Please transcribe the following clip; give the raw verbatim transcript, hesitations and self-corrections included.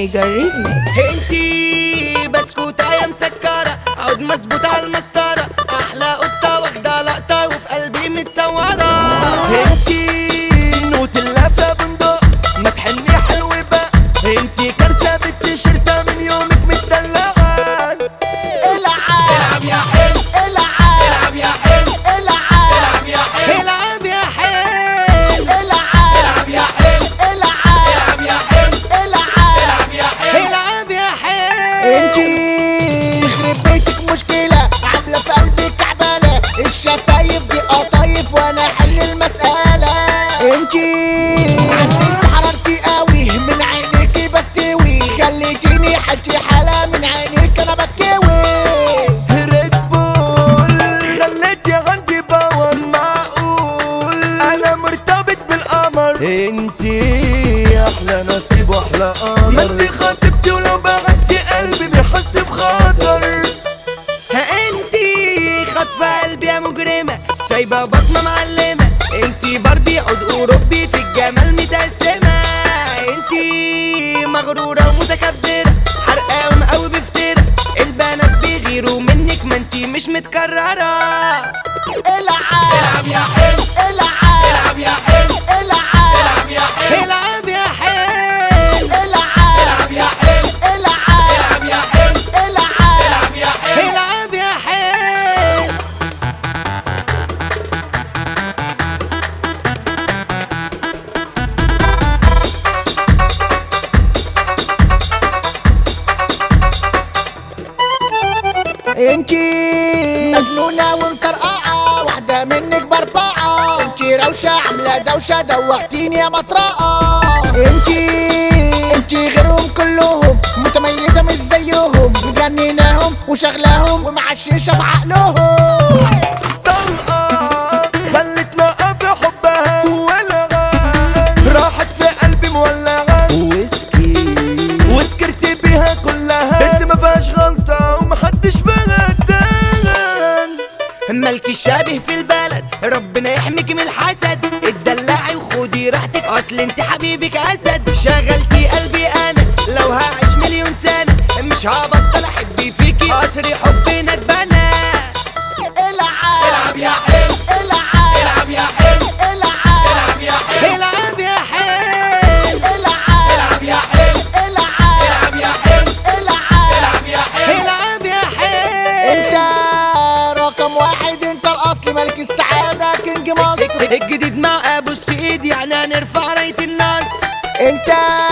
تايجر ريميكس. انتي بسكوتة يا مسكرة، عود مظبوط على المسطرة، احلى قطة واخدة لقطة وفي قلبي متصورة. انتي نوت اللافة بندق، ما تحني حلو بقى، انتي كارثة بنت شرسة من يومك متدلعة. العب العب يا حلو، العب العب يا حلو، العب العب يا حلو، العب يا حلو، العب العب يا حلو، العب العب يا حلو، العب العب يا حلو، العب يا حلو. انتي يخرب بيتك مشكلة عاملة في قلبي كعبالة، الشفايف دي قطايف وانا حل المسألة. انتي عندك حرارتي قوي من عينيكي بستوي، خليتيني حجي حالة من عينيك انا بتكوي. ريد بول خليتي عندي باور، معقول انا مرتبط بالقمر. انتي احلى نصيب واحلى قمر، ما انتي خاطبتي ولو بعدتي قلبي بيحس بخطر. ها انتي خاطفة قلبي يا مجرمة، سايبة بصمة معلمة، انتي باربي عود اوروبي في الجمال متقسمة. انتي مغرورة ومتكبرة، حرقاهم قوي بفترة، البنات بيغيروا منك ما انتي مش متكررة. العب العب يا حلو، العب العب يا حلو، العب العب يا حلو، العب يا حلو، العب العب يا حلو، العب العب يا حلو، العب العب يا حلو، العب يا حلو. انتي مجنونة ومطرقعة، واحدة منك بربعة، انتي روشة عاملة دوشة دوختيني يا مطرقة. انتي انتي غيرهم كلهم، متميزة مش زيهم، مجنناهم وشغلاهم ومعششة بعقلهم. طلقة خلتنا في حبها ولغة، راحت في قلبي مولعة، ويسكي وسكرت بيها كلها، انت ما فيهاش غلطة ومحدش بغدان. مالكي شابه في البلد، ربنا يحميك من الحسد، اتدلعي وخدي راحتك اصل انت حبيبك اسد. شغلتي قلبي انا لو هعيش مليون سنة، مش هبطل احب فيكي قصري حبنا اتبنى. العب العب يا حلو، العب العب يا حلو، العب العب يا حلو، العب يا حلو، العب العب يا حلو، العب العب يا حلو، العب العب يا حلو، العب يا حلو. انت رقم واحد، انت الاصل ملك السعادة كينج مصر. الجديد مع ابو السيد يعني هنرفع راية النصر. انت